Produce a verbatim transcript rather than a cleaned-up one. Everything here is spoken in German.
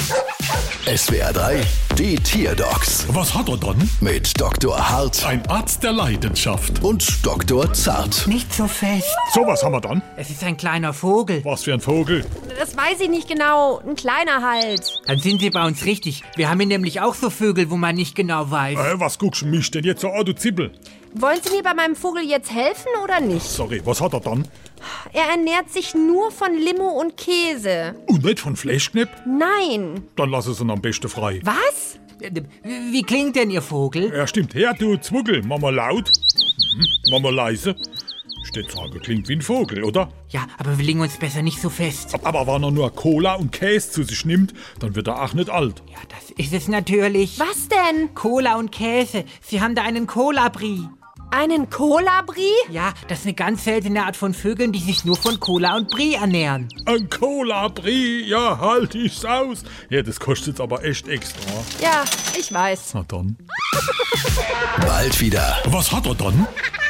S W R drei, die Tierdocs Was hat er dann? mit Doktor Hart Ein Arzt der Leidenschaft. und Doktor Zart. Nicht so fest. So, was haben wir dann? Es ist ein kleiner Vogel. Was für ein Vogel? Das weiß ich nicht genau. Ein kleiner halt. Dann sind Sie bei uns richtig. Wir haben hier nämlich auch so Vögel, wo man nicht genau weiß. Äh, was guckst du mich denn jetzt so an, du Zippel? Wollen Sie mir bei meinem Vogel jetzt helfen oder nicht? Sorry, was hat er dann? Er ernährt sich nur von Limo und Käse. Und nicht von Fleischknepp? Nein. Dann lass es ihn am besten frei. Was? Wie klingt denn Ihr Vogel? Ja, stimmt. Her, du Zwuggel. Mama laut. Mhm. Mama leise. Ich würde sagen, klingt wie ein Vogel, oder? Ja, aber wir legen uns besser nicht so fest. Aber wenn er nur Cola und Käse zu sich nimmt, dann wird er auch nicht alt. Ja, das ist es natürlich. Was denn? Cola und Käse. Sie haben da einen Cola-Brie. Einen Cola-Brie? Ja, das ist eine ganz seltene Art von Vögeln, die sich nur von Cola und Brie ernähren. Ein Cola-Brie, ja, halt ich's aus. Ja, das kostet jetzt aber echt extra. Ja, ich weiß. Na dann. Bald wieder. Was hat er dann?